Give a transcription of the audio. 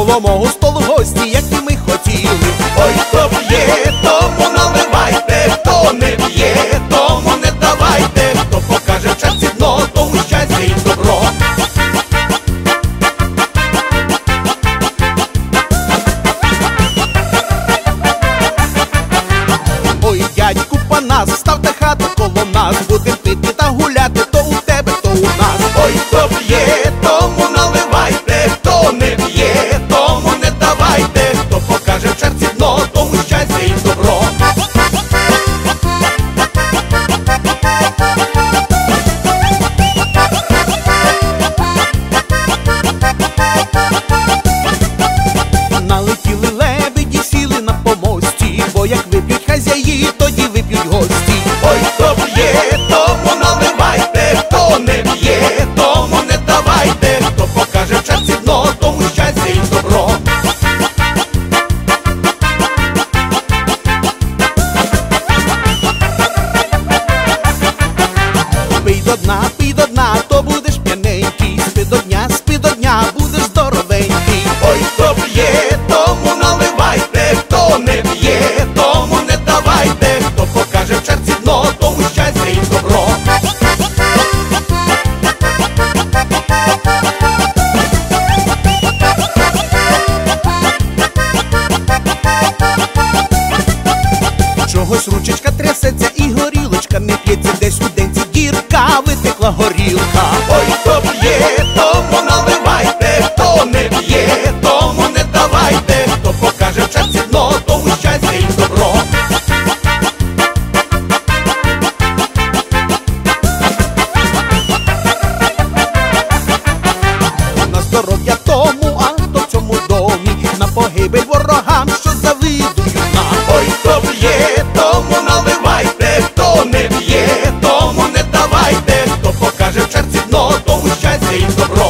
коло мого столу гості, як і ми хотіли. Ой, хто п'є, тому наливайте, хто не п'є, тому не давайте, хто покаже в черзі дно, тому щастя і добро. Ой, дядьку Панас, ставте хату коло нас, будем пити та гуляти, то у тебе, то у нас. Ой, хто п'є, тому наливайте, хто не п'є, тому не давайте, хто покаже в черзі дно, тому щастя і добро. Налетіли лебеді, сіли на помості, бо як вип'ють хазяї, тоді вип'ють гості. Ой, хто п'є, тому наливайте, хто не п'є, тому не давайте, хто покаже в черзі дно, тому щастя і добро. Пий до дна, то будеш п'яненький, спи до дня, будеш здоровенький. Ой, хто п'є, тому наливайте, хто не п'є, тому не давайте, хто покаже в черзі дно, тому щастя і добро. Чогось ручечка трясеться і горілочка не п'ється, десь у денці дірка, витекла горілка. Ой, хто п'є, тому наливайте, хто не п'є, тому не давайте, хто покаже в черзі дно, тому щастя і добро. На здоров'я тому, а то в цьому домі, на погибель ворогам, що завидують нам. Ой, хто п'є, тому наливайте, хто не п'є, тому не давайте, хто покаже в черзі дно, тому щастя і добро.